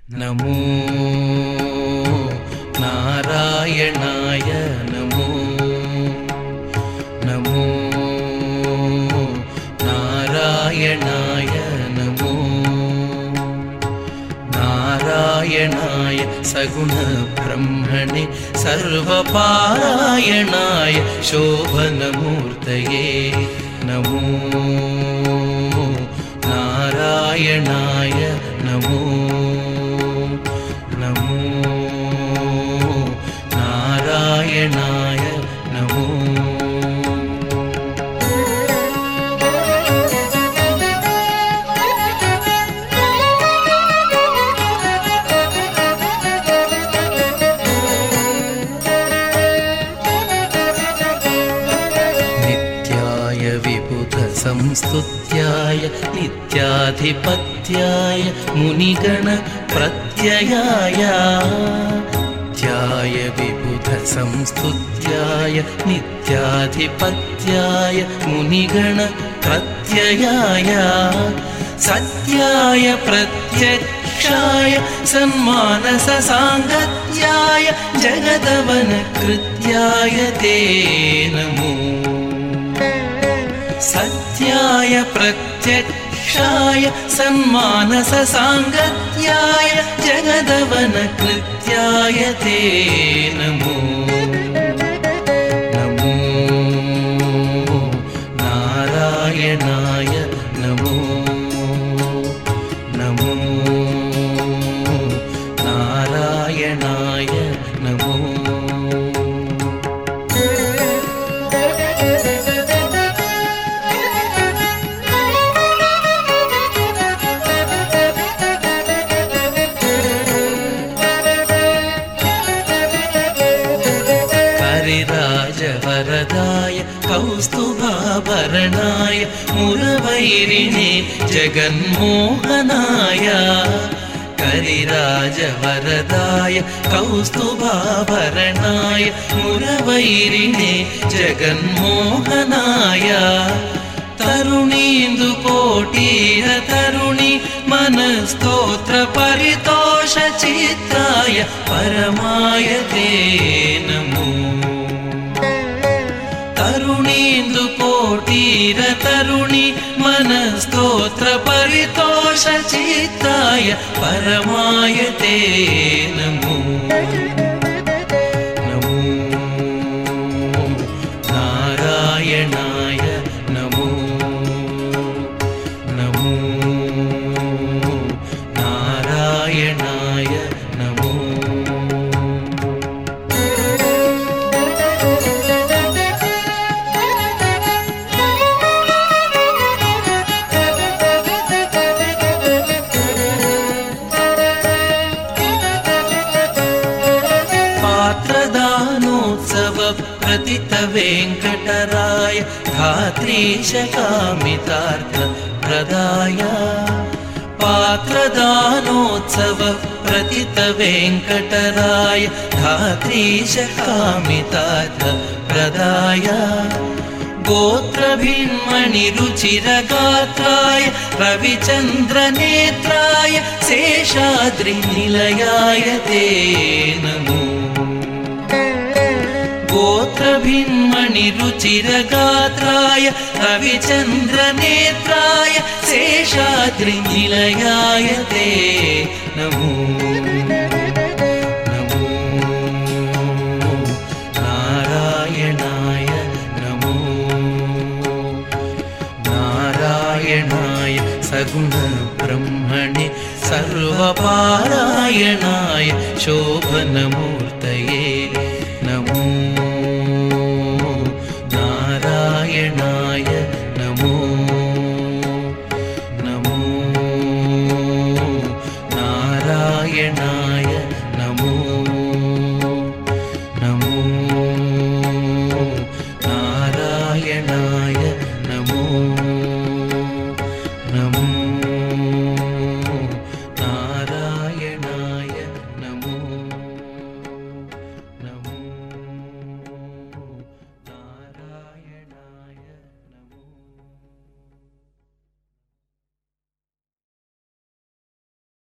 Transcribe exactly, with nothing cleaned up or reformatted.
नमो नारायणाय नमो नमो नारायणाय नमो नारायणाय सगुण ब्रह्मणे सर्वपारायणाय शोभनमूर्तये नमो नारायणाय नमो नमो नारायणाय नमो नित्याय विबुध संस्तुत्याय नित्याधिपत्याय मुनिगण प्रत्ययाय नित्याय विबुध संस्तुत्याय नित्याधिपत्याय मुनिगण प्रत्ययाय सत्याय प्रत्यक्षाय सन्मानस सांगत्याय जगदवन कृत्याय ते नमो सत्याय प्रत्यक्षाय सन्मानस सांगत्याय जगदवन कृत्याय ते नमो नमो नारायणाय नमो नमो नारायणाय नमो राजवरदाय कौस्तुभाभरणाय मुरवैरिणे जगन्मोहनाय करिराजवरदाय कौस्तुभाभरणाय मुरवैरिणे जगन्मोहनाय तरुणीन्दुकोटीर तरुणी मनस्तोत्र परितोष चित्राय परमाय ते नमो तरुणीन्दुकोटीर तरुणी मनस्तोत्र परितोष चित्राय परमाय ते नमो नमो नारायणाय नमो नमो नारायणाय नमो पात्रदानोत्सव प्रतित वेङ्कटराय धात्रीश कामितार्थ प्रदाय पात्रदानोत्सव प्रतित वेङ्कटराय धात्रीश कामितार्थ प्रदाय गोत्रभिन्मणिरुचिरगात्राय रविचन्द्रनेत्राय शेषाद्रिनिलयाय ते नमो गोत्रभिन्मणिरुचिरगात्राय रविचन्द्रनेत्राय शेषाद्रिनिलयाय ते नमो नमो नारायणाय नमो नारायणाय सगुण ब्रह्मणे सर्वपारायणाय शोभनमूर्तये